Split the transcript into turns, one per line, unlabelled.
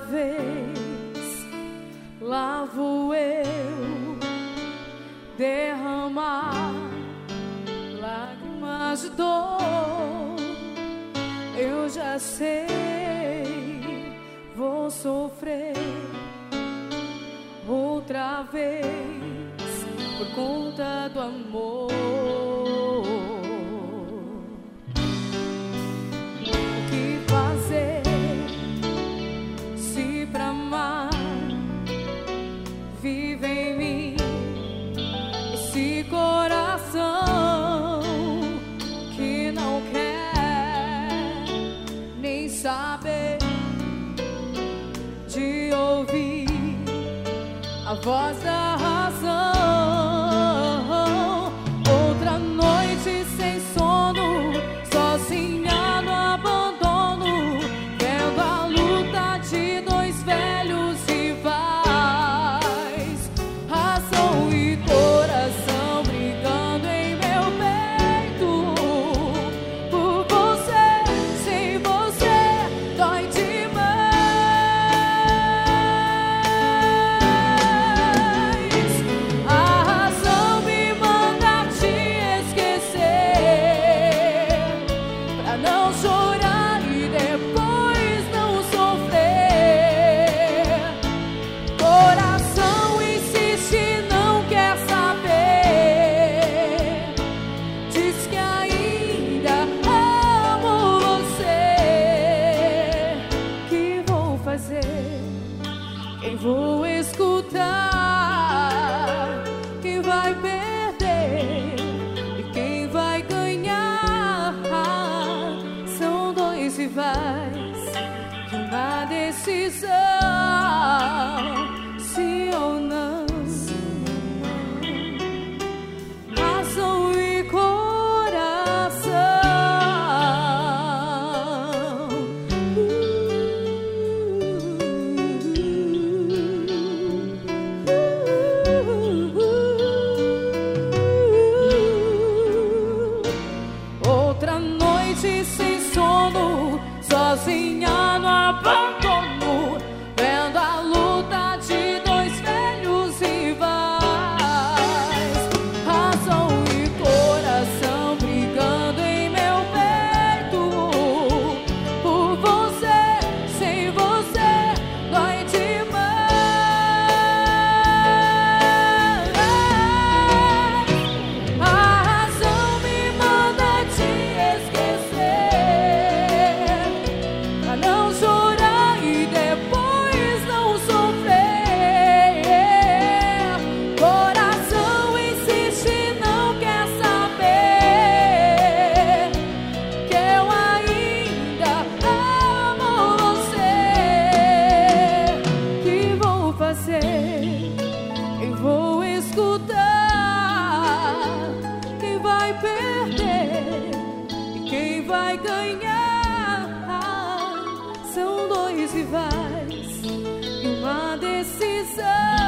vez, lá vou eu derramar lágrimas de dor. Eu já sei, vou sofrer outra vez por conta do amor. O que fazer se pra amar vive em mim esse coração que não quer nem saber de ouvir a voz da razão. Outra noite sem sono, sozinha no abandono, vendo a luta de dois velhos rivais, razão e coração brigando em meu peito. Por você, sem você, dói demais. A razão me manda te esquecer, pra não chorar e depois não sofrer. Coração insiste, não quer saber, diz que ainda amo você. Que vou fazer? Quem vou escutar? Quem vai perder e quem vai ganhar? São dois rivais que uma decisão, sim ou não, razão e coração. Outra noite sem sono, sozinha no abandono, vendo a luta de dois velhos rivais, razão e coração brigando em meu peito. Por você, sem você, dói demais. A razão me manda te esquecer, pra não chorar e depois não sofrer. Coração insiste, não quer saber, que eu ainda amo você. Que vou fazer? Quem vou escutar? Quem vai perder e quem vai ganhar? São dois rivais e uma decisão.